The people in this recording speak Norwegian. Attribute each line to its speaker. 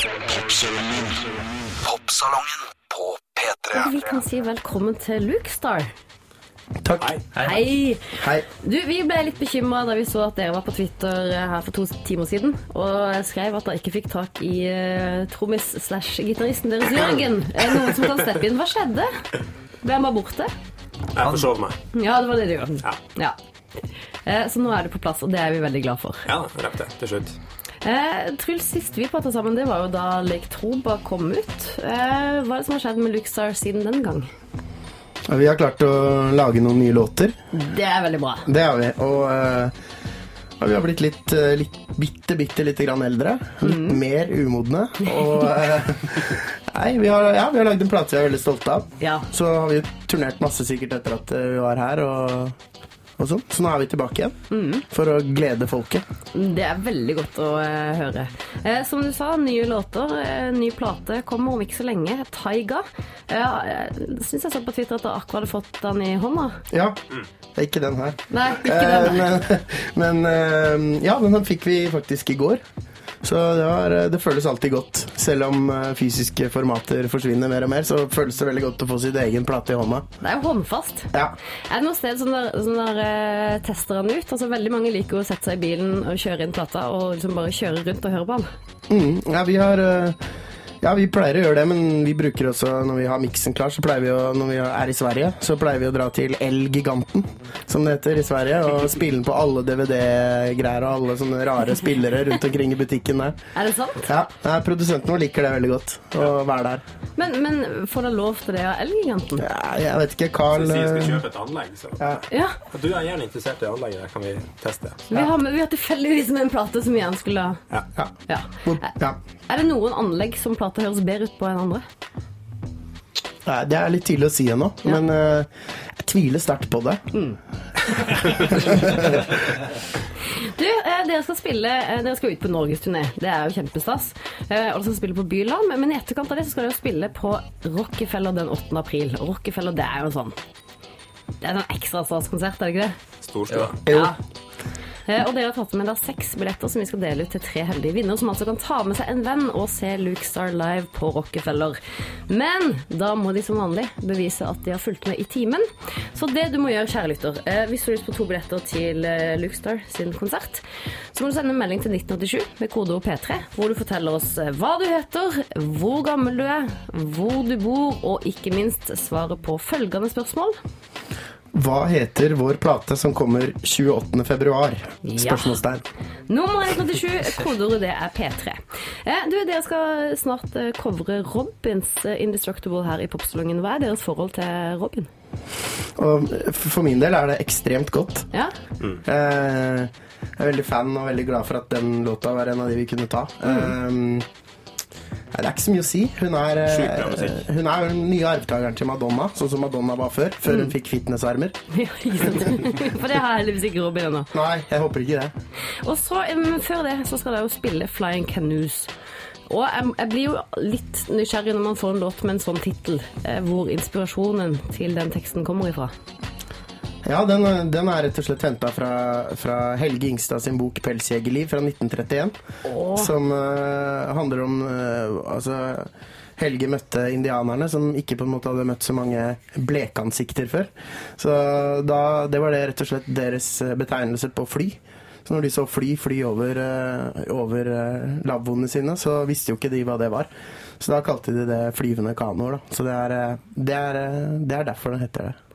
Speaker 1: Popsalongen på P3.
Speaker 2: Vi kan si velkommen til Lukestar.
Speaker 3: Takk.
Speaker 2: Hei.
Speaker 3: Hei.
Speaker 2: Du, vi ble litt bekymret da vi så at dere var på Twitter her for 2 timer siden, og skrev at dere ikke fikk tak i trommis/gitaristen deres, Jørgen. Er det noen som kan steppe inn? Hva skjedde? Ble han bare borte?
Speaker 4: Jeg forsov meg.
Speaker 2: Ja, det var det du gjorde.
Speaker 4: Ja.
Speaker 2: Så nå er det på plass, og det er vi veldig glad for.
Speaker 4: Ja, jeg røpte til slutt.
Speaker 2: Truls, sist vi pratet sammen, det var jo da Lektroba kom ut. Hva er det som har skjedd med Lukestar siden den gang?
Speaker 3: Ja, vi har klart å lage noen nye låter.
Speaker 2: Det er veldig bra.
Speaker 3: Det har vi, og vi har blitt bitte litt grann eldre. Litt mer umodne. Og nei, vi har laget en plate vi er veldig stolte av.
Speaker 2: Ja.
Speaker 3: Så har vi turnert masse sikkert etter at vi var her, og sånn. Så nå er vi tilbake igjen for å glede folket.
Speaker 2: Det er veldig godt å høre. Som du sa, nye låter, ny plate kommer om ikke så lenge. Taiga. Jeg synes jeg så på Twitter at du akkurat hadde fått den i hånda.
Speaker 3: Ja, det er ikke den her.
Speaker 2: Nei, ikke den.
Speaker 3: Men ja, den fikk vi faktisk i går. Så det føles alltid godt. Selv om fysiske formater forsvinner mer og mer, så føles det veldig godt å få sitt egen plate i hånda.
Speaker 2: Det er jo håndfast.
Speaker 3: Ja.
Speaker 2: Er det noe sted som der tester den ut? Altså, veldig mange liker å sette seg i bilen og kjøre inn plata og liksom bare kjøre rundt og høre på den.
Speaker 3: Ja, vi pleier å gjøre det, men vi bruker også, når vi har mixen klar, så pleier vi når vi er i Sverige, så pleier vi å dra til El-Giganten, som det heter i Sverige, og spille den på alle DVD-greier og alle sånne rare spillere rundt omkring i butikken der.
Speaker 2: Er det sant?
Speaker 3: Ja, produsenten vår liker det veldig godt, å være der.
Speaker 2: Men får dere lov til det av El-Giganten?
Speaker 3: Ja, jeg vet ikke, Carl...
Speaker 4: Så sier jeg skal kjøpe et anlegg, så.
Speaker 2: Ja.
Speaker 4: Du er gjerne interessert i anlegget, der kan vi teste.
Speaker 2: Vi har tilfeldigvis med en plate som vi gjerne skulle ha.
Speaker 3: Ja.
Speaker 2: Er det noen anlegg som plata høres bedre ut på enn andre?
Speaker 3: Nei, det er litt tidlig å si ennå, men jeg tviler sterkt på det.
Speaker 2: Du, dere skal ut på Norgesturné. Det er jo kjempestas. Og dere skal spille på Byland, men i etterkant av det så skal dere spille på Rockefeller den 8. april. Og Rockefeller, det er jo sånn. Det er en ekstra stas-konsert, er det ikke det?
Speaker 4: Storstua.
Speaker 2: Ja. Og dere har tatt med 6 billetter som vi skal dele ut til 3 heldige vinnere, som altså kan ta med seg en venn og se Lukestar live på Rockefeller. Men da må de som vanlig bevise at de har fulgt med i timen. Så det du må gjøre, kjære lytter, hvis du har lyst på 2 billetter til Lukestar sin konsert, så må du sende en melding til 1987 med kodeord P3, hvor du forteller oss hva du heter, hvor gammel du er, hvor du bor, og ikke minst svare på følgende spørsmål.
Speaker 3: Hva heter vår plate som kommer 28. februar? Spørsmålstegn.
Speaker 2: Nummer 187, kodeordet det er P3. Dere skal snart covre Robins Indestructible her i Popsalongen. Hva er deres forhold til Robin?
Speaker 3: Og for min del er det ekstremt godt.
Speaker 2: Ja?
Speaker 3: Jeg er veldig fan og veldig glad for at den låta var en av de vi kunne ta. Det er ikke så mye å si. Hun er jo den nye arvtageren til Madonna, sånn som Madonna var før hun fikk fitnessarmer.
Speaker 2: Ja, ikke sant. For det har heldigvis ikke Robin ennå.
Speaker 3: Nei, jeg håper ikke det.
Speaker 2: Og så, før det, så skal jeg jo spille Flying Canoes. Og jeg blir jo litt nysgjerrig når man får en låt med en sånn titel, hvor inspirasjonen til den teksten kommer ifra.
Speaker 3: Ja, den er rett og slett hentet fra Helge Ingstad sin bok Pelsjegerliv fra 1931, som handler om Helge møtte indianerne som ikke på en måte hadde møtt så mange blekansikter før. Så det var det rett og slett deres betegnelse på fly. Så når de så fly over lavvoene sine, så visste jo ikke de hva det var. Så da kalte de det flyvende kanoer da. Så det er derfor det heter det.